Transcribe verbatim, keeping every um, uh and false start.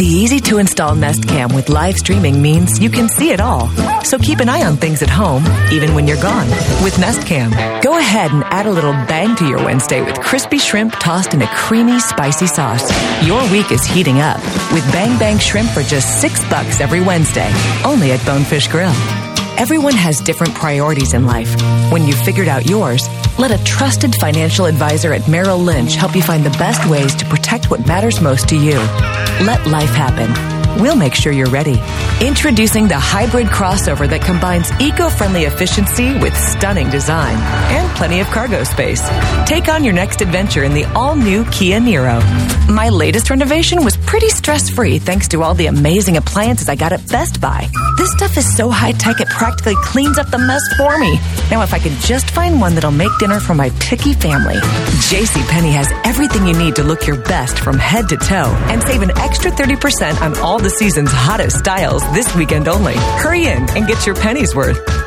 The easy-to-install Nest Cam with live streaming means you can see it all. So keep an eye on things at home, even when you're gone, with Nest Cam. Go ahead and add a little bang to your Wednesday with crispy shrimp tossed in a creamy, spicy sauce. Your week is heating up with Bang Bang Shrimp for just six bucks every Wednesday, only at Bonefish Grill. Everyone has different priorities in life. When you've figured out yours, let a trusted financial advisor at Merrill Lynch help you find the best ways to protect what matters most to you. Let life happen. We'll make sure you're ready. Introducing the hybrid crossover that combines eco-friendly efficiency with stunning design and plenty of cargo space. Take on your next adventure in the all-new Kia Niro. My latest renovation was pretty stress-free thanks to all the amazing appliances I got at Best Buy. This stuff is so high-tech it practically cleans up the mess for me. Now, if I could just find one that'll make dinner for my picky family. JCPenney has everything you need to look your best from head to toe and save an extra thirty percent on all the season's hottest styles this weekend only. Hurry in and get your pennies worth.